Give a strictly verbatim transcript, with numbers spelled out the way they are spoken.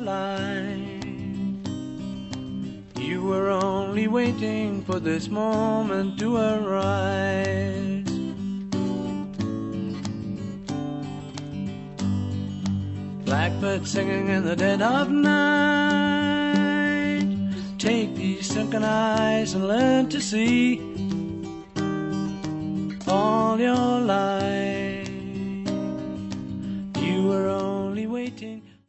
light. You were only waiting for this moment to arise. Blackbird singing in the dead of night. Take these sunken eyes and learn to see